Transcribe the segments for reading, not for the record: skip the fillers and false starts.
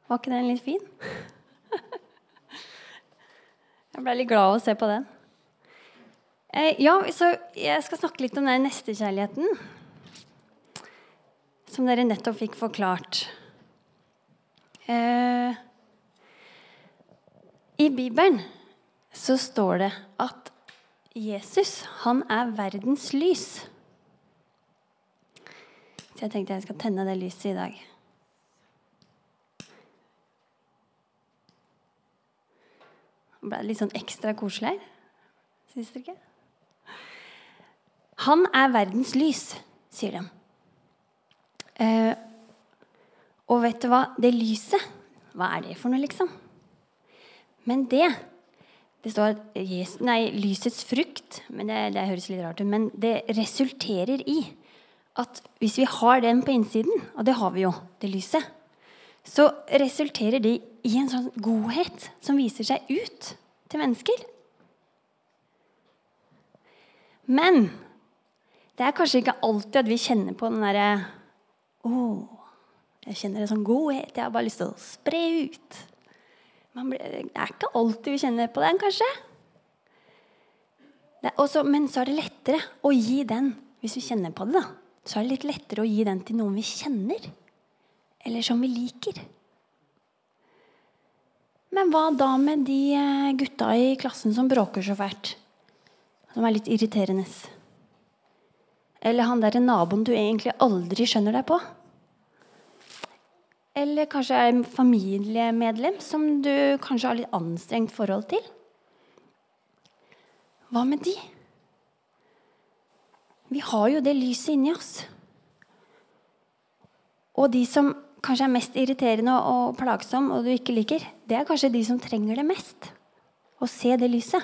Var ikke den litt fin? Jeg ble litt glad av å se på den. Så jeg skal snakke litt om den nestekjærligheten som dere nettopp fikk forklart. I Bibelen så står det at Jesus, han er verdens lys. Så jeg tenkte jeg skal tenne det lyset i dag. Det ble litt sånn ekstra koselig her. Synes dere ikke? Han er verdens lys, sier de. Og vet du hva? Det lyset, hva er det for noe liksom? Men det står at lysets frukt, men det høres litt rart ut, men det resulterer i at hvis vi har den på innsiden, og det har vi jo, det lyset, så resulterer det i en sånn godhet som viser seg ut til mennesker. Men det er kanskje ikke alltid at vi kjenner på den derre jeg kjenner en sånn godhet, jeg har bare lyst til å spre ut. Det er ikke alltid vi kjenner på den, kanskje. Men så er det lettere å gi den, hvis vi kjenner på det da, så er det litt lettere å gi den til noen vi kjenner, eller som vi liker. Men hva da med de gutta i klassen som bråker så fælt? Som er litt irriterende? Eller han der naboen du egentlig aldri skjønner deg på? Eller kanskje er en familiemedlem som du kanskje har litt anstrengt forhold til? Hva med de? Vi har jo det lyset inni oss. Og de som kanskje er mest irriterende og plagsom, og du ikke liker, det er kanskje de som trenger det mest. Å se det lyset.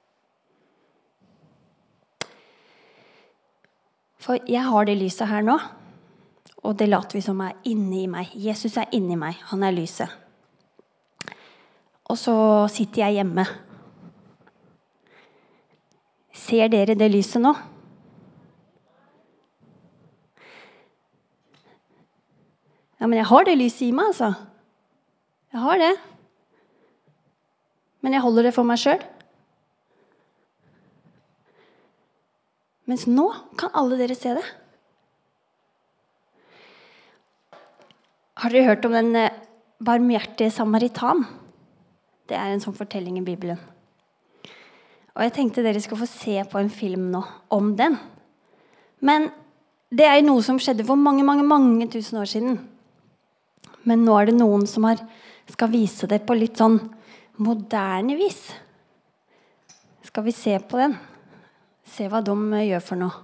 For jeg har det lyset her nå, og det later vi som er inne i meg. Jesus er inne i meg, han er lyset. Og så sitter jeg hjemme. Ser dere det lyset nå? Ja, men jeg har det lyset i meg, altså. Jeg har det. Men jeg holder det for meg selv. Mens nå kan alle dere se det. Har dere hørt om den barmhjertige samaritan? Det er en sånn fortelling i Bibelen. Og jeg tenkte dere skulle få se på en film nå om den. Men det er noe som skjedde for mange, mange, mange tusen år siden. Men nå er det noen som skal vise det på litt sånn moderne vis. Skal vi se på den? Se hva de gjør for noe.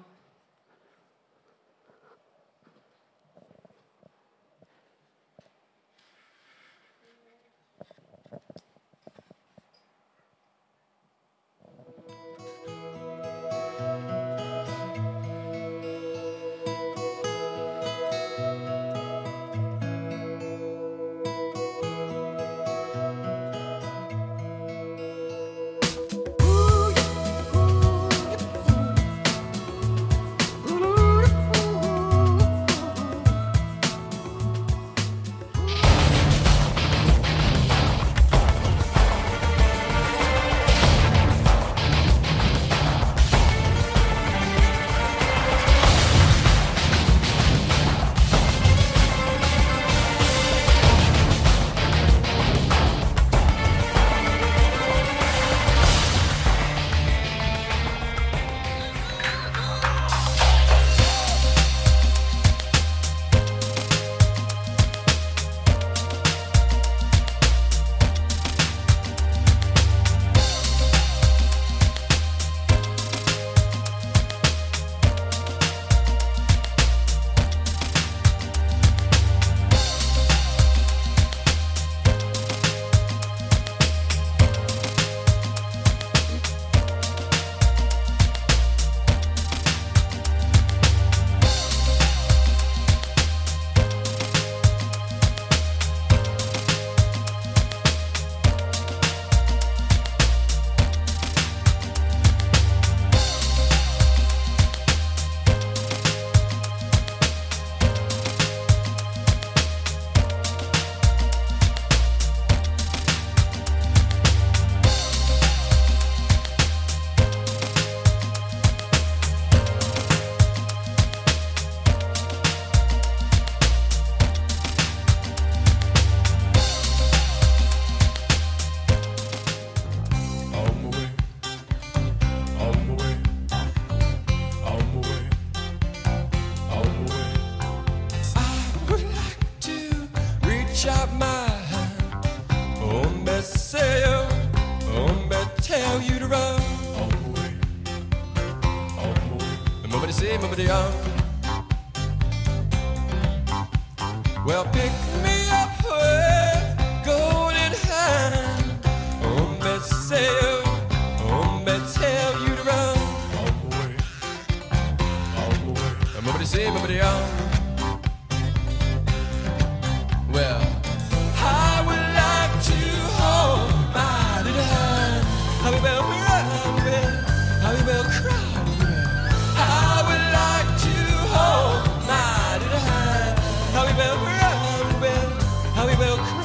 my hand. Hombre, say you. Hombre, tell you to run. On the way. On the way. Nobody say, nobody on. Well, pick me up with golden hand. Hombre, say you. Hombre, tell you to run. On the way. On the way. Nobody say, nobody on. Well, I would like to hold my little hand. I will run with, I will cry with. I would like to hold my little hand. I will run with, I will cry.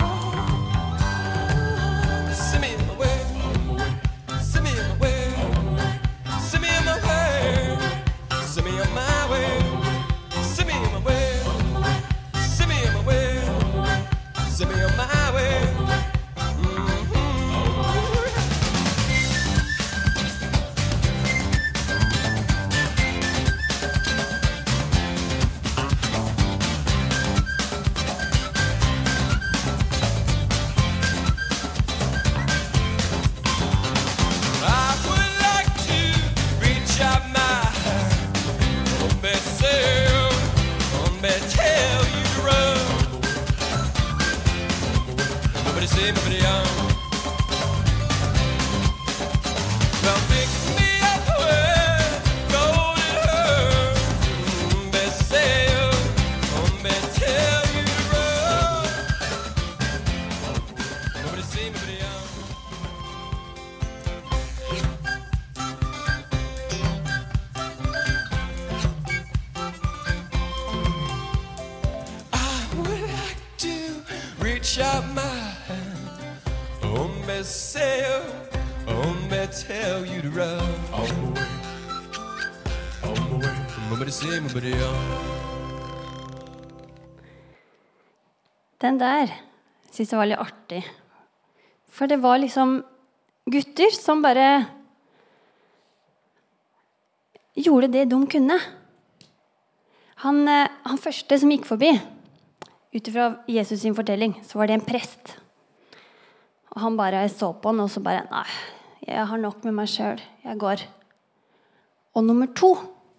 Send me in my way, send me in my way, send me in my way, send me on my way, send me in my way, send me in my way. Send me on my way. I would like to reach out my hand. Hombre, say, hombre, tell you to run. Nobody say, nobody on. Well, pick me up with golden hair. Hombre, say, hombre, tell you to run. Nobody say, nobody on. I would like to reach out my hand. Hombre, say, hombre, tell you to run. On the way, on the way. Nobody say, nobody on. Den der synes jeg var litt artig. For det var liksom gutter som bare gjorde det de kunne. Han første som gikk forbi, utifra Jesus sin fortelling, så var det en prest. Og han bare så på han, og så bare, nei, jeg har nok med meg selv, jeg går. Og nummer 2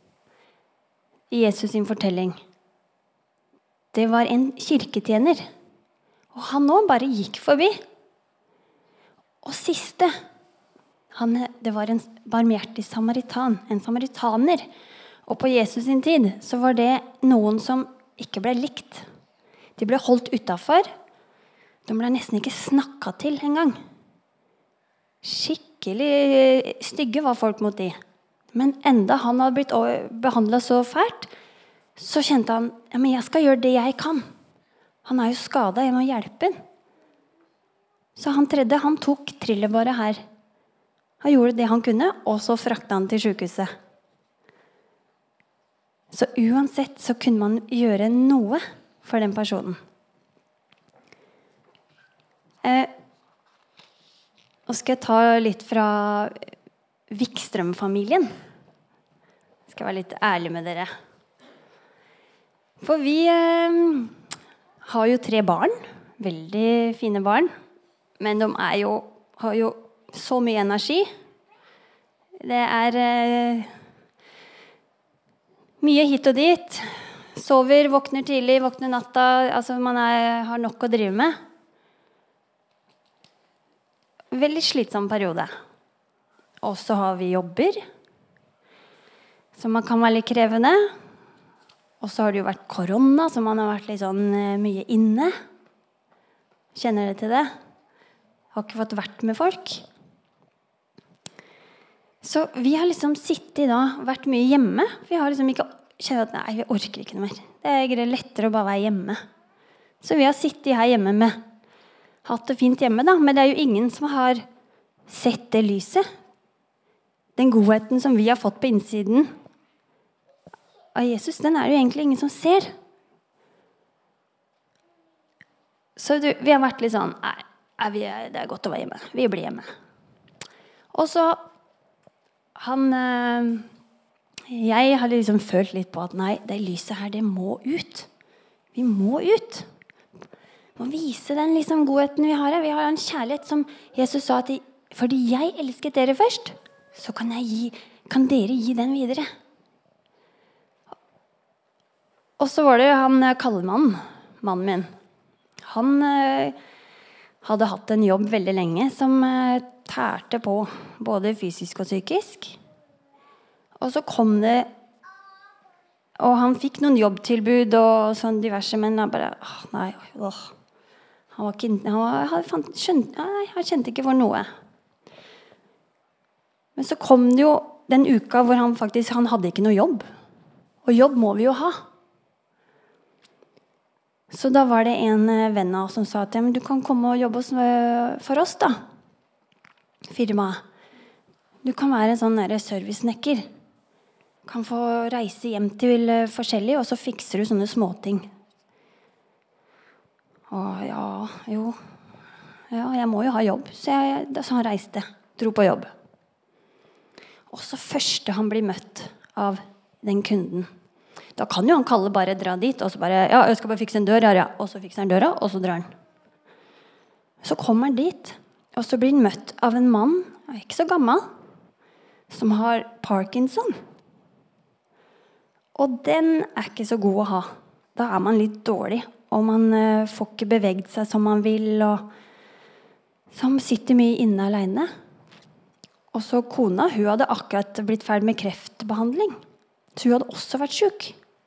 i Jesus sin fortelling, det var en kirketjener. Og han nå bare gikk forbi. Og siste, det var en barmhjertig samaritan, en samaritaner. Og på Jesus sin tid så var det noen som ikke ble likt. De ble holdt utenfor. De ble nesten ikke snakket til en gang. Skikkelig stygge var folk mot de. Men enda han hadde blitt behandlet så fælt, så kjente han, ja, men jeg skal gjøre det jeg kan. Han er jo skadet, jeg må hjelpe han. Så han tredje, han tok trillebåret her. Han gjorde det han kunne, og så fraktet han til sykehuset. Så uansett så kunne man gjøre noe for den personen. Og skal jeg ta litt fra Wikstrøm-familien. Jeg skal være litt ærlig med dere. For vi har jo 3 barn, veldig fine barn, men de har jo så mye energi. Det er mye hit og dit. Sover, våkner tidlig, våkner natta. Altså man har nok å drive med. Veldig slitsom periode. Og så har vi jobber, så man kan være litt krevende. Og så har det jo vært korona, så man har vært litt sånn mye inne. Kjenner dere til det? Har ikke fått vært med folk. Så vi har liksom sittet da, vært mye hjemme. Vi har liksom ikke kjent at nei, vi orker ikke noe mer. Det er lettere å bare være hjemme. Så vi har sittet her hjemme med, hatt det fint hjemme da, men det er jo ingen som har sett det lyset. Den godheten som vi har fått på innsiden av Jesus, den er det jo egentlig ingen som ser. Så vi har vært litt sånn, nei, det er godt å være hjemme. Vi blir hjemme. Og så jeg hadde liksom følt litt på at nei, det lyset her, det må ut. Vi må ut. Må vise den liksom godheten vi har her. Vi har en kjærlighet som Jesus sa at fordi jeg elsket dere først, så kan dere gi den videre. Og så var det han Kallemannen, mannen min. Han hadde hatt en jobb veldig lenge som tærte på både fysisk og psykisk. Og så kom det, og han fikk noen jobbtilbud og sånn diverse, men han bare, han kjente ikke for noe. Men så kom det jo den uka hvor han hadde ikke noe jobb. Og jobb må vi jo ha. Så da var det en venn av oss som sa til ham, du kan komme og jobbe for oss da. Firmaet. Du kan være en sånn servicesnekker. Kan få reise hjem til forskjellige, og så fikser du sånne småting. Og jeg må jo ha jobb. Så han reiste, dro på jobb. Og så første han blir møtt av den kunden. Da kan jo han Kalle bare dra dit, og så bare, jeg skal bare fikse en dør, ja. Og så fikser han døra, og så drar han. Så kommer han dit, og så blir han møtt av en mann, ikke så gammel, som har Parkinson. Og den ikke så god å ha. Da man litt dårlig, og man får ikke beveget seg som man vil, og som sitter mye inne alene. Og så kona, hun hadde akkurat blitt ferdig med kreftbehandling. Så hun hadde også vært syk.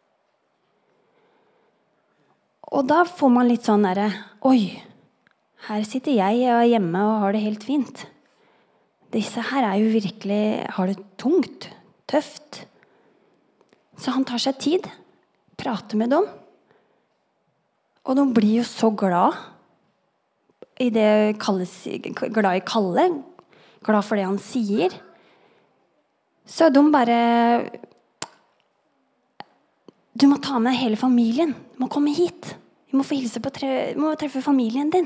Og da får man litt sånn oi, her sitter jeg hjemme og har det helt fint. Disse her jo virkelig, har det tungt, tøft. Så han tar seg tid, prater med dem, og de blir jo så glad i det glad i Kalle, glad for det han sier. Så de bare, du må ta med hele familien, du må komme hit, du må få hilse på du må treffe familien din.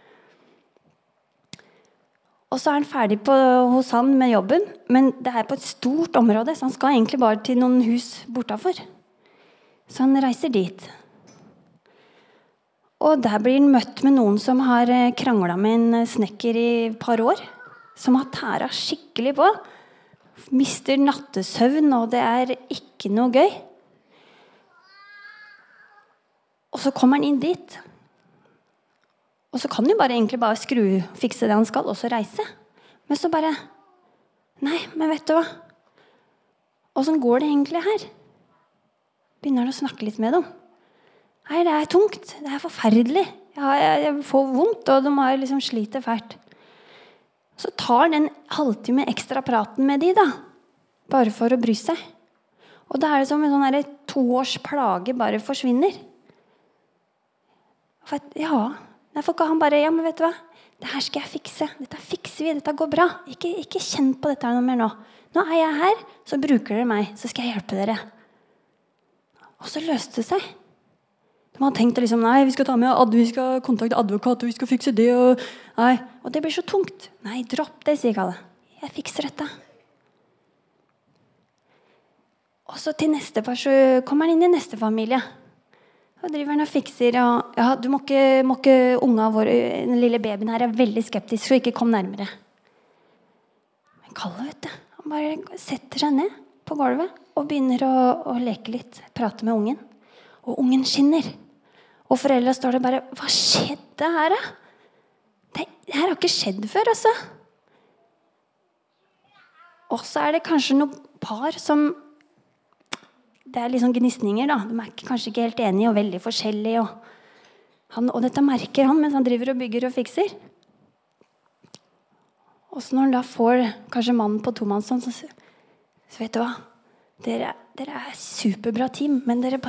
Og så han ferdig hos han med jobben, men det på et stort område, så han skal egentlig bare til noen hus bortafor. Så han reiser dit. Og der blir han møtt med noen som har kranglet med en snekker i et par år, som har tæret skikkelig på, mister nattesøvn, og det ikke noe gøy. Og så kommer han inn dit. Og så kan han jo egentlig bare fikse det han skal, og så reise. Men så bare, nei, men vet du hva? Hvordan går det egentlig her? Begynner han å snakke litt med dem. Nei, det tungt, det forferdelig. Jeg får vondt, og de har liksom sliter fælt. Så tar han en halvtime ekstra praten med de da, bare for å bry seg. Og da det som en sånn 2 års plage bare forsvinner. Derfor kan han bare, men vet du hva? Det her skal jeg fikse. Dette fikser vi, dette går bra. Ikke kjenn på dette noe mer nå. Nå jeg her, så bruker dere meg, så skal jeg hjelpe dere. Og så løste det seg. De har tenkt liksom, nei, vi skal kontakte advokat, og vi skal fikse det, og det blir så tungt. Nei, dropp det, sier Kalle. Jeg fikser dette. Og så til neste par, så kommer han inn i neste familie. Og driver han og fikser, og du må ikke unga våre, den lille babyen her veldig skeptisk, så ikke kom nærmere. Men Kalle, vet du, han bare setter seg ned på gulvet, og begynner å leke litt, prate med ungen. Og ungen skinner. Og foreldre står der bare, hva skjedde her da? Det her har ikke skjedd før, altså. Og så det kanskje noen par som, det litt sånn gnisninger da, de kanskje ikke helt enige og veldig forskjellige, og dette merker han mens han driver og bygger og fikser. Og så når han da får kanskje mannen på tomannshånd, så vet du hva, dere superbra team, men dere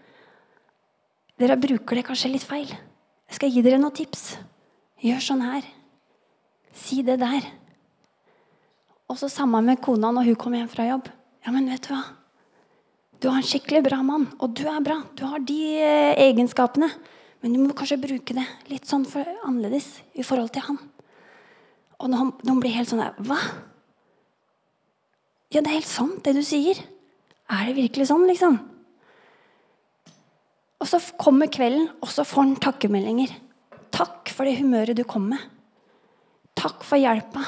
bruker det kanskje litt feil. Jeg skal gi dere noen tips. Gjør sånn her. Si det der. Og så sammen med kona når hun kom hjem fra jobb. Ja, men vet du hva? Du har en skikkelig bra mann, og du bra. Du har de egenskapene, men du må kanskje bruke det litt sånn annerledes i forhold til han. Og de blir helt sånn der, hva? Ja, det helt sant det du sier. Det virkelig sånn, liksom? Og så kommer kvelden, og så får han takkemeldinger. Takk for det humøret du kom med. Takk for hjelpa.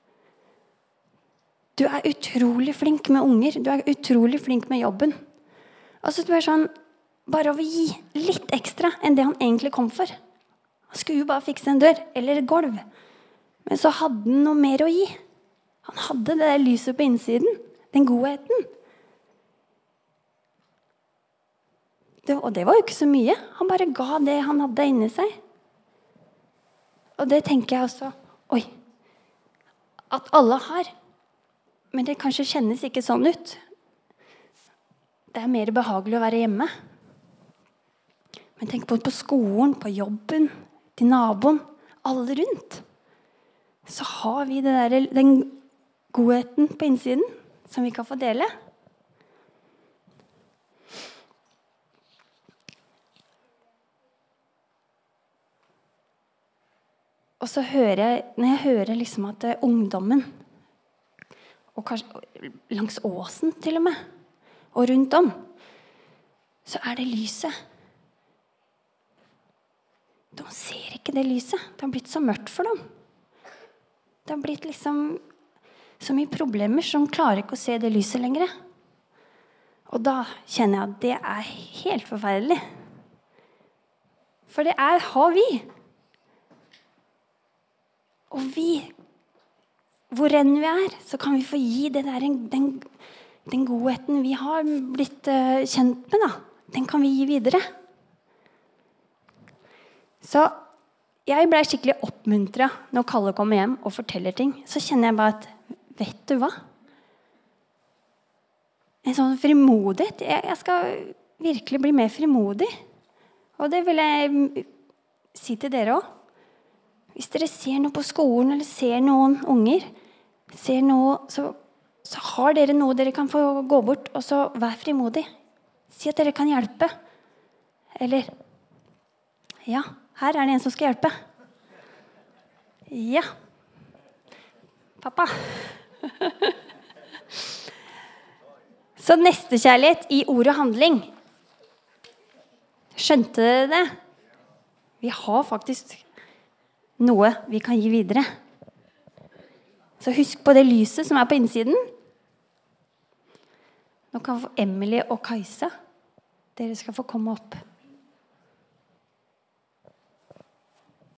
Du er utrolig flink med unger. Du er utrolig flink med jobben. Altså, du er sånn, bare å gi litt ekstra enn det han egentlig kom for. Han skulle jo bare fikse en dør eller et gulv. Men så hadde han noe mer å gi. Han hadde det der lyset på innsiden. Den godheten. Og det var jo ikke så mye. Han bare ga det han hadde inni seg. Og det tenker jeg også. Oi, at alle har. Men det kanskje kjennes ikke sånn ut. Det er mer behagelig å være hjemme. Men tenk på skolen, på jobben, til naboen, alle rundt. Så har vi den godheten på innsiden som vi kan få dele. Og så når jeg hører liksom at ungdommen, og kanskje langs åsen til og med, og rundt om, så er det lyset. De ser ikke det lyset. Det har blitt så mørkt for dem. Det har blitt liksom så mye problemer som klarer ikke å se det lyset lenger. Og da kjenner jeg at det er helt forferdelig. For det har vi. Og vi, hvor enn vi er, så kan vi få gi det der, den godheten vi har blitt kjent med, da. Den kan vi gi videre. Så jeg ble skikkelig oppmuntret når Kalle kommer hjem og forteller ting. Så kjenner jeg bare at, vet du hva? En sånn frimodighet. Jeg skal virkelig bli mer frimodig. Og det vil jeg si til dere også. Hvis dere ser noe på skolen, eller ser noen unger, ser noe, så har dere noe dere kan få gå bort, og så vær frimodig. Si at dere kan hjelpe. Eller, ja, her er det en som skal hjelpe. Ja. Pappa. Så nestekjærlighet i ord og handling. Skjønte dere det? Vi har faktisk noe vi kan gi videre. Så husk på det lyset som er på innsiden. Nå kan Emily og Kajsa, dere skal få komme opp.